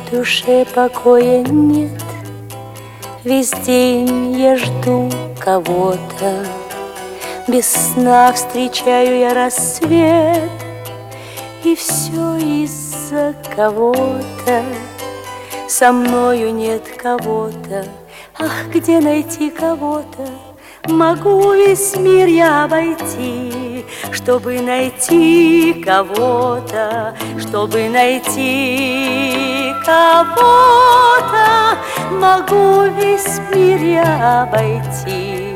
В душе покоя нет, весь день я жду кого-то. Без сна встречаю я рассвет, и все из-за кого-то. Со мною нет кого-то, ах, где найти кого-то? Могу весь мир я обойти, чтобы найти кого-то, чтобы найти кого-то. Могу весь мир я обойти.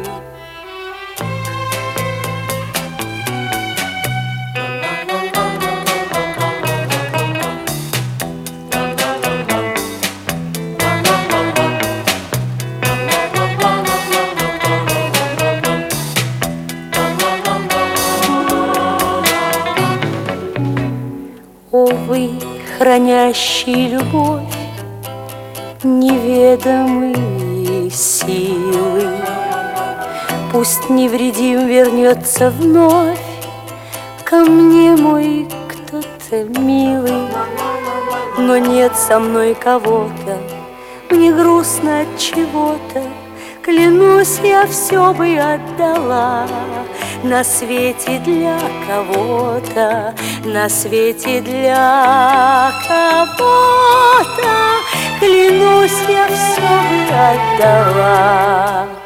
Увы, хранящий любовь неведомые силы, пусть невредим вернется вновь ко мне мой кто-то милый. Но нет со мной кого-то, мне грустно от чего-то. Клянусь, я все бы отдала на свете для кого-то, на свете для кого-то. Клянусь, я все бы отдала.